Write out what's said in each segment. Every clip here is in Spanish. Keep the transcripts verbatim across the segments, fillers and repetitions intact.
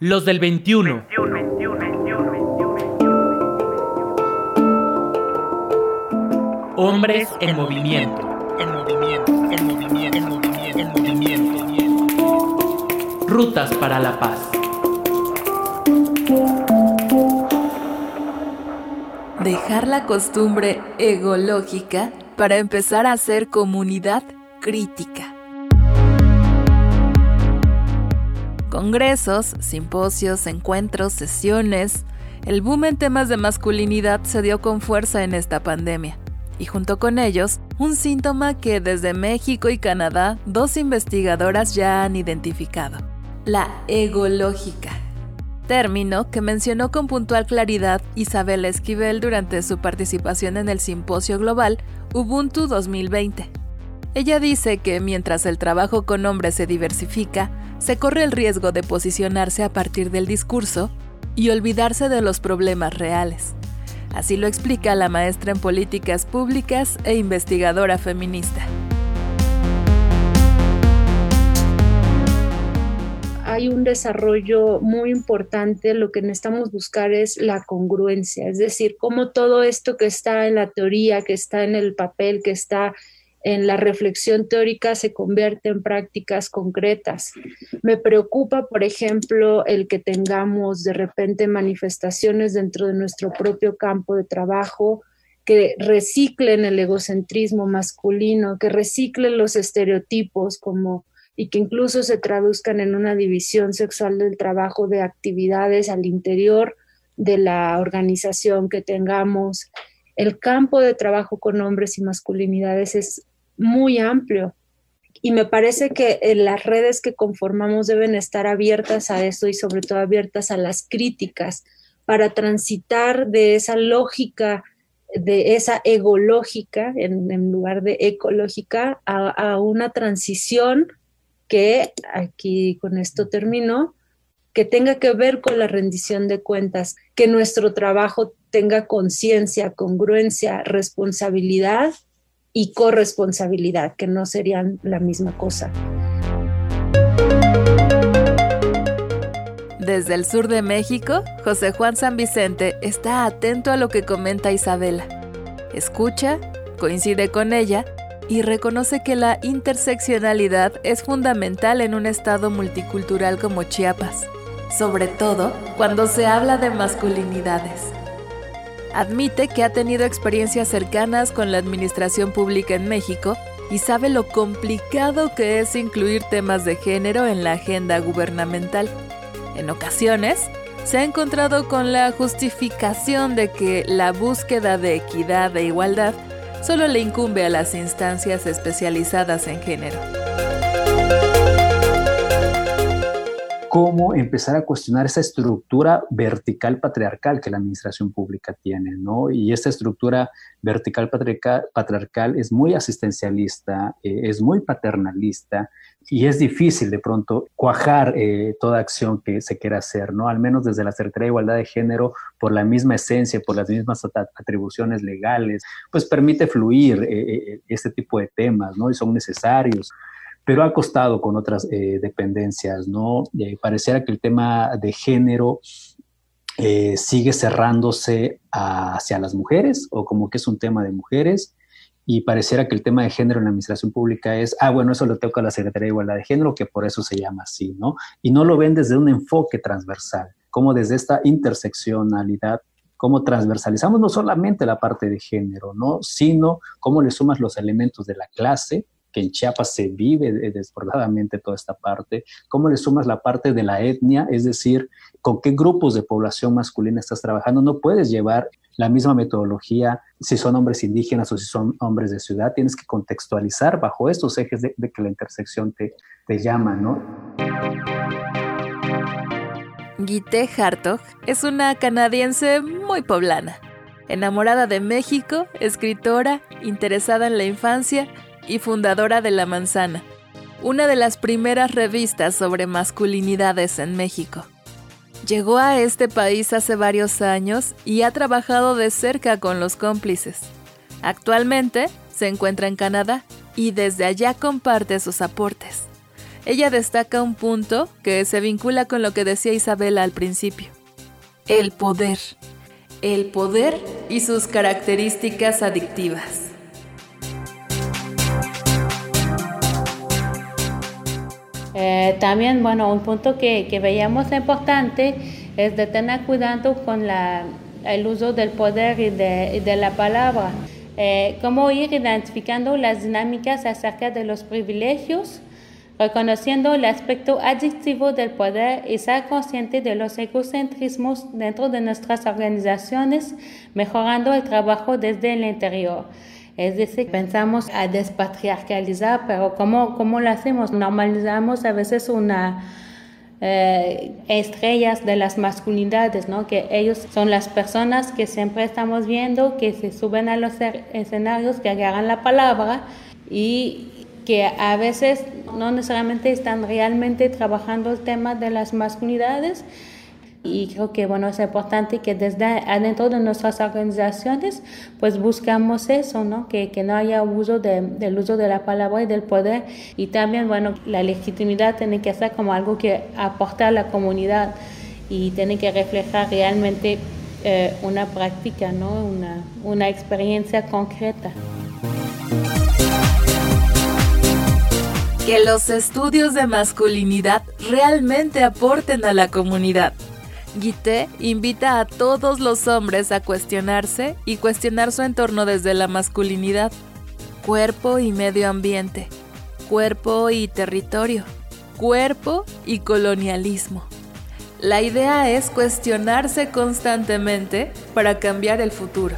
Los del veintiuno. Hombres en movimiento. En movimiento, en movimiento, en movimiento, en movimiento. Rutas para la paz. Dejar la costumbre egológica para empezar a ser comunidad crítica. Congresos, simposios, encuentros, sesiones. El boom en temas de masculinidad se dio con fuerza en esta pandemia. Y junto con ellos, un síntoma que desde México y Canadá, dos investigadoras ya han identificado: la egológica. Término que mencionó con puntual claridad Isabela Esquivel durante su participación en el simposio global Ubuntu dos mil veinte. Ella dice que mientras el trabajo con hombres se diversifica, se corre el riesgo de posicionarse a partir del discurso y olvidarse de los problemas reales. Así lo explica la maestra en políticas públicas e investigadora feminista. Hay un desarrollo muy importante, lo que necesitamos buscar es la congruencia, es decir, cómo todo esto que está en la teoría, que está en el papel, que está en la reflexión teórica se convierte en prácticas concretas. Me preocupa, por ejemplo, el que tengamos de repente manifestaciones dentro de nuestro propio campo de trabajo que reciclen el egocentrismo masculino, que reciclen los estereotipos como y que incluso se traduzcan en una división sexual del trabajo de actividades al interior de la organización que tengamos. El campo de trabajo con hombres y masculinidades es muy amplio y me parece que las redes que conformamos deben estar abiertas a eso y sobre todo abiertas a las críticas para transitar de esa lógica, de esa egológica en, en lugar de ecológica a, a una transición que, aquí con esto termino, que tenga que ver con la rendición de cuentas, que nuestro trabajo tenga conciencia, congruencia, responsabilidad y corresponsabilidad, que no serían la misma cosa. Desde el sur de México, José Juan San Vicente está atento a lo que comenta Isabela. Escucha, coincide con ella y reconoce que la interseccionalidad es fundamental en un estado multicultural como Chiapas, sobre todo cuando se habla de masculinidades. Admite que ha tenido experiencias cercanas con la administración pública en México y sabe lo complicado que es incluir temas de género en la agenda gubernamental. En ocasiones, se ha encontrado con la justificación de que la búsqueda de equidad e igualdad solo le incumbe a las instancias especializadas en género. Cómo empezar a cuestionar esa estructura vertical patriarcal que la administración pública tiene, ¿no? Y esta estructura vertical patriarcal, patriarcal es muy asistencialista, eh, es muy paternalista y es difícil de pronto cuajar eh, toda acción que se quiera hacer, ¿no? Al menos desde la Secretaría de Igualdad de Género, por la misma esencia, por las mismas atribuciones legales, pues permite fluir eh, eh, este tipo de temas, ¿no? Y son necesarios. Pero ha costado con otras eh, dependencias, ¿no? Eh, pareciera que el tema de género eh, sigue cerrándose a, hacia las mujeres, o como que es un tema de mujeres, y pareciera que el tema de género en la administración pública es, ah, bueno, eso lo toca a la Secretaría de Igualdad de Género, que por eso se llama así, ¿no? Y no lo ven desde un enfoque transversal, como desde esta interseccionalidad, cómo transversalizamos no solamente la parte de género, ¿no? Sino cómo le sumas los elementos de la clase, que en Chiapas se vive desbordadamente toda esta parte, cómo le sumas la parte de la etnia, es decir, con qué grupos de población masculina estás trabajando. No puedes llevar la misma metodología si son hombres indígenas o si son hombres de ciudad, tienes que contextualizar bajo estos ejes de, de que la intersección te, te llama, ¿no? Guité Hartog es una canadiense muy poblana, enamorada de México, escritora, interesada en la infancia y fundadora de La Manzana, una de las primeras revistas sobre masculinidades en México. Llegó a este país hace varios años y ha trabajado de cerca con los cómplices. Actualmente se encuentra en Canadá y desde allá comparte sus aportes. ella destaca un punto que se vincula con lo que decía Isabela al principio. El poder. El poder y sus características adictivas. Eh, también, bueno, un punto que, que veíamos importante es de tener cuidado con la, el uso del poder y de, y de la palabra. Eh, cómo ir identificando las dinámicas acerca de los privilegios, reconociendo el aspecto adictivo del poder y ser consciente de los egocentrismos dentro de nuestras organizaciones, mejorando el trabajo desde el interior. Es decir, pensamos a despatriarcalizar, pero ¿cómo, cómo lo hacemos? Normalizamos a veces una eh, estrellas de las masculinidades, ¿no? Que ellos son las personas que siempre estamos viendo, que se suben a los escenarios, que agarran la palabra y que a veces no necesariamente están realmente trabajando el tema de las masculinidades. Y creo que bueno, es importante que desde adentro de nuestras organizaciones pues buscamos eso, ¿no? Que, que no haya uso de, del uso de la palabra y del poder. Y también bueno, la legitimidad tiene que ser como algo que aporta a la comunidad y tiene que reflejar realmente eh, una práctica, ¿no? Una, una experiencia concreta. Que los estudios de masculinidad realmente aporten a la comunidad. Guité invita a todos los hombres a cuestionarse y cuestionar su entorno desde la masculinidad, cuerpo y medio ambiente, cuerpo y territorio, cuerpo y colonialismo. La idea es cuestionarse constantemente para cambiar el futuro.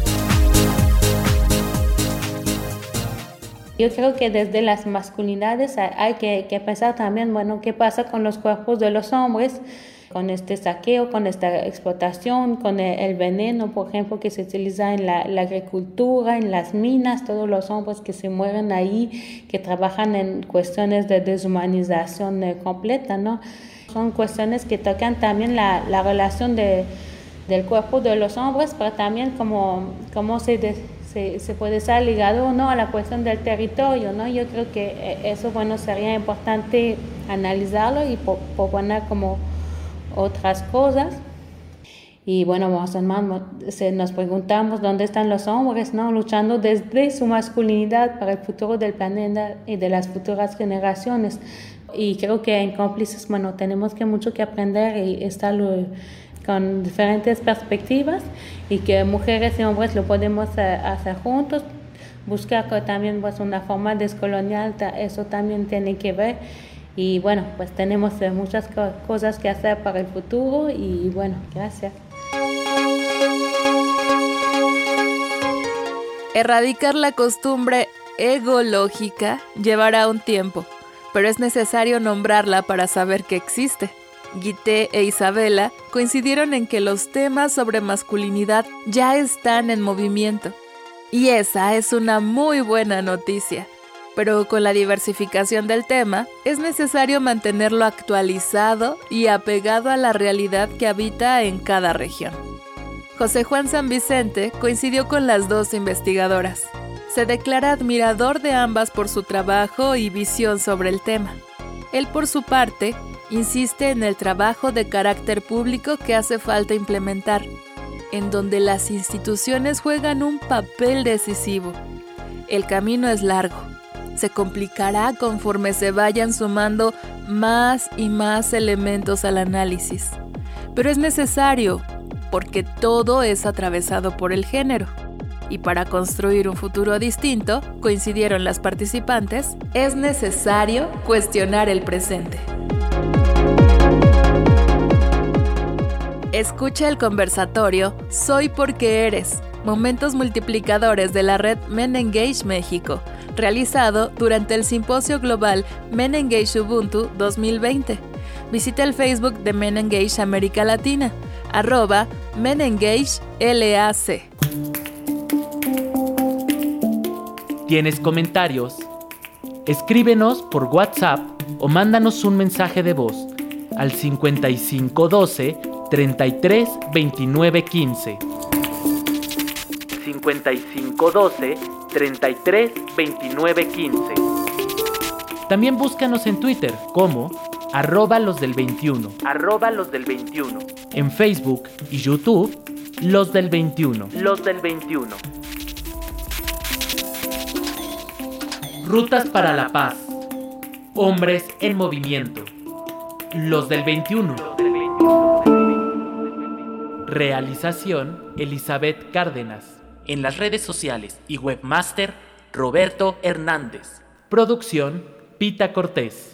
Yo creo que desde las masculinidades hay que, que pensar también, bueno, qué pasa con los cuerpos de los hombres, con este saqueo, con esta explotación, con el, el veneno, por ejemplo, que se utiliza en la, la agricultura, en las minas, todos los hombres que se mueren ahí, que trabajan en cuestiones de deshumanización eh, completa, ¿no? Son cuestiones que tocan también la, la relación de, del cuerpo de los hombres, pero también cómo, cómo se, de, se, se puede estar ligado o no a la cuestión del territorio, ¿no? Yo creo que eso, bueno, sería importante analizarlo y proponer como otras cosas. Y bueno, más o menos nos preguntamos dónde están los hombres, ¿no? Luchando desde su masculinidad para el futuro del planeta y de las futuras generaciones. Y creo que en Cómplices, bueno, tenemos que mucho que aprender y estar con diferentes perspectivas y que mujeres y hombres lo podemos hacer juntos. Buscar también pues, una forma descolonial, eso también tiene que ver. Y bueno, pues tenemos muchas cosas que hacer para el futuro y bueno, gracias. Erradicar la costumbre egológica llevará un tiempo, pero es necesario nombrarla para saber que existe. Guité e Isabela coincidieron en que los temas sobre masculinidad ya están en movimiento. Y esa es una muy buena noticia. Pero con la diversificación del tema, es necesario mantenerlo actualizado y apegado a la realidad que habita en cada región. José Juan Sanvicente coincidió con las dos investigadoras. Se declara admirador de ambas por su trabajo y visión sobre el tema. Él, por su parte, insiste en el trabajo de carácter público que hace falta implementar, en donde las instituciones juegan un papel decisivo. El camino es largo. Se complicará conforme se vayan sumando más y más elementos al análisis. Pero es necesario, porque todo es atravesado por el género. Y para construir un futuro distinto, coincidieron las participantes, es necesario cuestionar el presente. Escucha el conversatorio Soy porque eres, momentos multiplicadores de la red Men Engage México, realizado durante el Simposio Global Men Engage Ubuntu dos mil veinte. Visita el Facebook de Men Engage América Latina, arroba Men Engage L A C. ¿Tienes comentarios? Escríbenos por WhatsApp o mándanos un mensaje de voz al cincuenta y cinco doce, treinta y tres, veintinueve, quince. cincuenta y cinco doce, treinta y tres, veintinueve, quince. También búscanos en Twitter como arroba los del veintiuno, arroba los del veintiuno. En Facebook y YouTube, los del veintiuno, los del veintiuno. Rutas para la paz. Hombres en movimiento. Los del veintiuno. Realización Elizabeth Cárdenas. En las redes sociales y webmaster Roberto Hernández. Producción Pita Cortés.